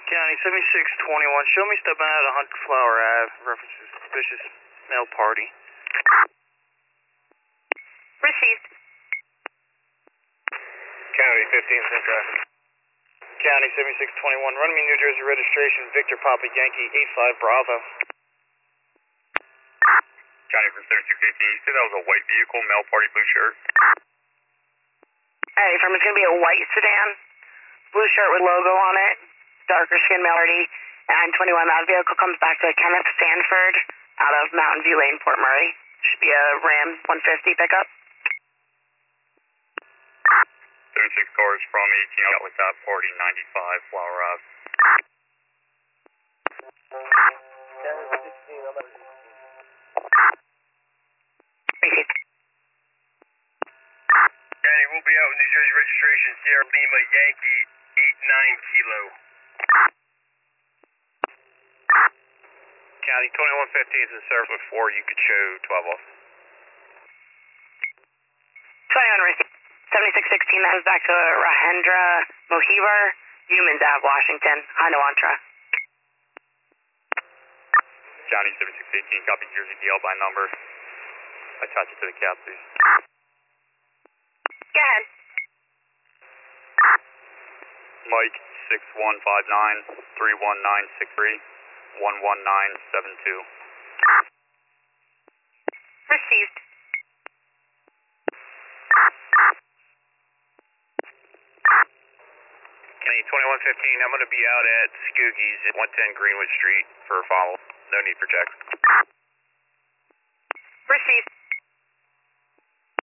County 7621, show me stepping out of Hunt Flower Ave, references suspicious male party. Received. County 15 Central. County 7621, run me New Jersey registration, Victor Papa Yankee 85 Bravo. County from 7618, you said that was a white vehicle, male party, blue shirt? Hey, from it's going to be a white sedan, blue shirt with logo on it, darker skin male party, 921. That vehicle comes back to Kenneth Sanford out of Mountain View Lane, Port Murray. Should be a Ram 150 pickup. 76 cars from 18 out with that party, 95 Flower Ave. County, we'll be out with New Jersey registration, Sierra Lima Yankee 89 Kilo. County 2115 is in service with 4, you could show 12 off. 21 receipt. 7616, that was back to Rahendra Mohibar, Humans Ave, Washington, Hinuantra. County 7618, copy Jersey DL by number. Attach it to the cab, please. Go ahead. Mike 6159 31963 11972. Received. County 2115, I'm going to be out at Skoogie's at 110 Greenwood Street for a follow. No need for checks. Received.